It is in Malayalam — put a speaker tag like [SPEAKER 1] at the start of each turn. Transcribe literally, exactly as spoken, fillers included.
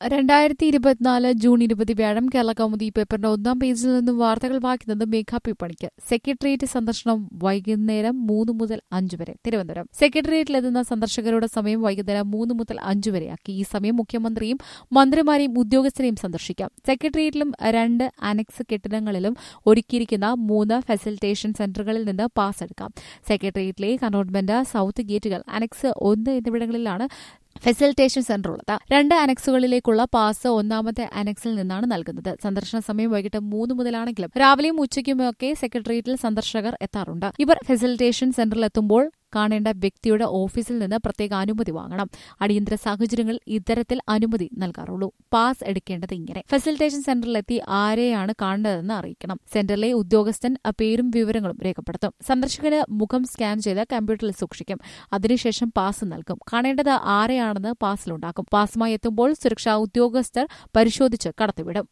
[SPEAKER 1] രണ്ടായിരത്തി ഇരുപത്തിനാല് ജൂൺ ഇരുപത് വ്യാഴം കേരള കൗമുദി പേപ്പറിന്റെ ഒന്നാം പേജിൽ നിന്നും വാർത്തകൾ വായിക്കുന്നത് മേഘാ പി പണിക്ക്. സെക്രട്ടേറിയറ്റ് സന്ദർശനം വൈകുന്നേരം മൂന്ന് മുതൽ അഞ്ചു വരെ. തിരുവനന്തപുരം സെക്രട്ടേറിയറ്റിലെത്തുന്ന സന്ദർശകരുടെ സമയം വൈകുന്നേരം മൂന്ന് മുതൽ അഞ്ചു വരെയാക്കി. ഈ സമയം മുഖ്യമന്ത്രിയും മന്ത്രിമാരെയും ഉദ്യോഗസ്ഥരെയും സന്ദർശിക്കാം. സെക്രട്ടേറിയറ്റിലും രണ്ട് അനക്സ് കെട്ടിടങ്ങളിലും ഒരുക്കിയിരിക്കുന്ന മൂന്ന് ഫെസിലിറ്റേഷൻ സെന്ററുകളിൽ നിന്ന് പാസ് എടുക്കാം. സെക്രട്ടേറിയറ്റിലെ കന്റോൺമെന്റ്, സൌത്ത് ഗേറ്റുകൾ, അനക്സ് ഒന്ന് എന്നിവിടങ്ങളിലാണ് ഫെസിലിറ്റേഷൻ സെന്റർ ഉള്ളത്. രണ്ട് അനക്സുകളിലേക്കുള്ള പാസ് ഒന്നാമത്തെ അനക്സിൽ നിന്നാണ് നൽകുന്നത്. സന്ദർശന സമയം വൈകിട്ട് മൂന്ന് മുതലാണെങ്കിലും രാവിലെയും ഉച്ചയ്ക്കുമൊക്കെ സെക്രട്ടേറിയറ്റിൽ സന്ദർശകർ എത്താറുണ്ട്. ഇവർ ഫെസിലിറ്റേഷൻ സെന്ററിലെത്തുമ്പോൾ കാണേണ്ട വ്യക്തിയുടെ ഓഫീസിൽ നിന്ന് പ്രത്യേക അനുമതി വാങ്ങണം. അടിയന്തര സാഹചര്യങ്ങളിൽ ഇത്തരത്തിൽ അനുമതി നൽകാറുള്ളൂ. പാസ് എടുക്കേണ്ടത് ഇങ്ങനെ: ഫെസിലിറ്റേഷൻ സെന്ററിലെത്തി ആരെയാണ് കാണേണ്ടതെന്ന് അറിയിക്കണം. സെന്ററിലെ ഉദ്യോഗസ്ഥൻ പേരും വിവരങ്ങളും രേഖപ്പെടുത്തും. സന്ദർശകന് മുഖം സ്കാൻ ചെയ്ത് കമ്പ്യൂട്ടറിൽ സൂക്ഷിക്കും. അതിനുശേഷം പാസ് നൽകും. കാണേണ്ടത് ആരെയാണെന്ന് പാസിലുണ്ടാക്കും. പാസുമായി എത്തുമ്പോൾ സുരക്ഷാ ഉദ്യോഗസ്ഥർ പരിശോധിച്ച് കടത്തിവിടും.